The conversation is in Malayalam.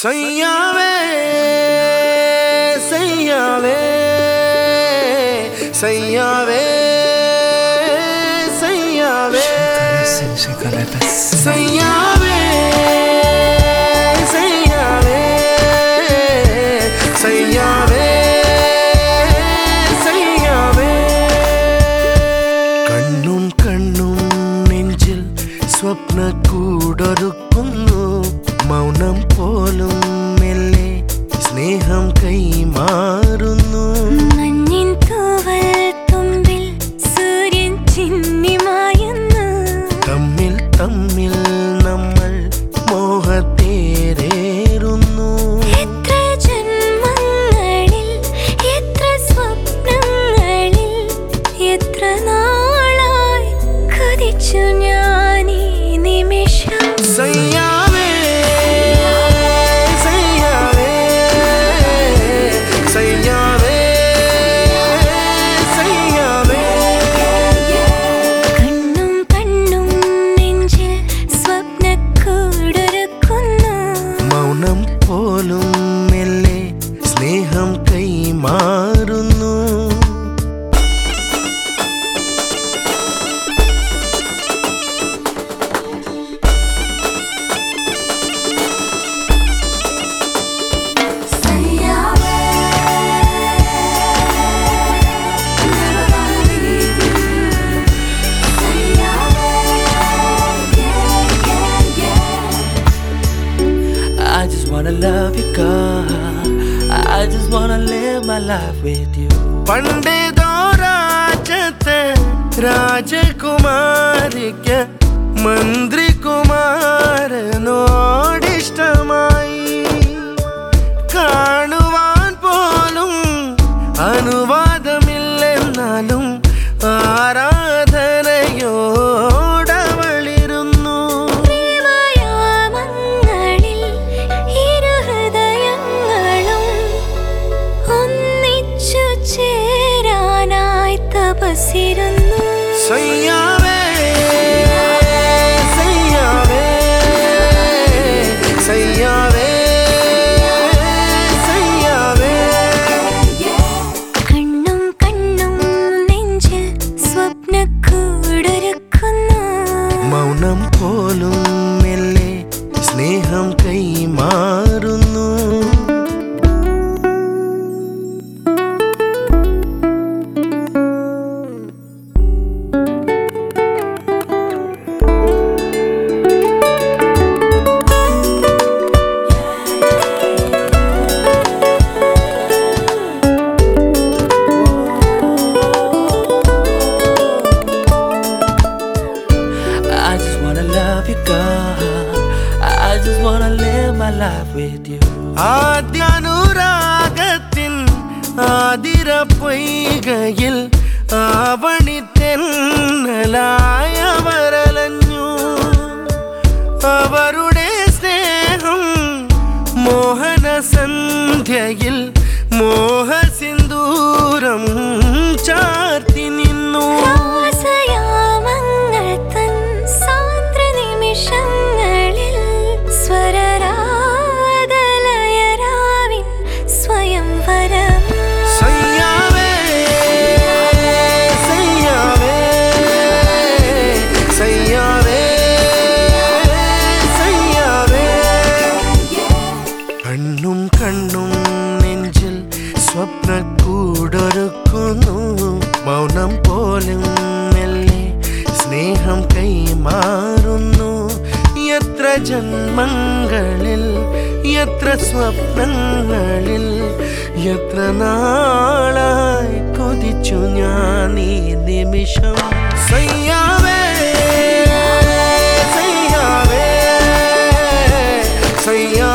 सैयावे सैयावे सैयावे सैयावे सैयावे सैयावे सैयावे सैयावे कण्णुം കണ്ണും നെഞ്ചിൽ സ്വപ്നക്കൂടൊരുക്കുന്നു മൗനം പോലും മെല്ലെ സ്നേഹം കൈമാറുന്നു മഞ്ഞിൻ തൂവൽ തുമ്പിൽ സൂര്യൻ ചിന്നിമായുന്നു തമ്മിൽ തമ്മിൽ നമ്മൾ മോഹത്തേരേറുന്നു എത്ര ജന്മങ്ങളിൽ എത്ര സ്വപ്നങ്ങളിൽ എത്ര നാളായി കൊതിച്ചു ഞാൻ ഈ നിമിഷം സയ്യാവേ പോലും മെല്ലെ സ്നേഹം കൈമാറുന്നു I just wanna love you, girl. I just wanna live my life with you. പണ്ടേതോ രാജത്തെ രാജകുമാരിക്ക് മന്ത്രികുമാരനോടിഷ്ടമായി കാണുവാൻ പോലും അനുവാദമില്ലെന്നാലും ആരാധനയോടവളിരുന്നു സയ്യാവേ സയ്യാവേ സയ്യാവേ സയ്യാവേ കണ്ണും കണ്ണും നെഞ്ചിൽ സ്വപ്നക്കൂടൊരുക്കുന്നു മൗനം പോലും മെല്ലെ സ്നേഹം കൈമാറുന്നു I just wanna live my life with you. ആദ്യാനുരാഗത്തിൻ Athira പൊയ്കയിൽ ആവണിത്തെന്നലായവരലഞ്ഞു അവരുടെ സ്നേഹം മോഹന സന്ധ്യയിൽ മോഹസിന്ദൂരം ചാർത്തി നിന്നു കണ്ണും കണ്ണും നെഞ്ചിൽ സ്വപ്നക്കൂടൊരുക്കുന്നു മൗനം പോലും മെല്ലെ സ്നേഹം കൈമാറുന്നു എത്ര ജന്മങ്ങളിൽ എത്ര സ്വപ്നങ്ങളിൽ എത്ര നാളായി കൊതിച്ചു ഞാൻ ഈ നിമിഷം സയ്യാവേ സയ്യാവേ സയ്യാ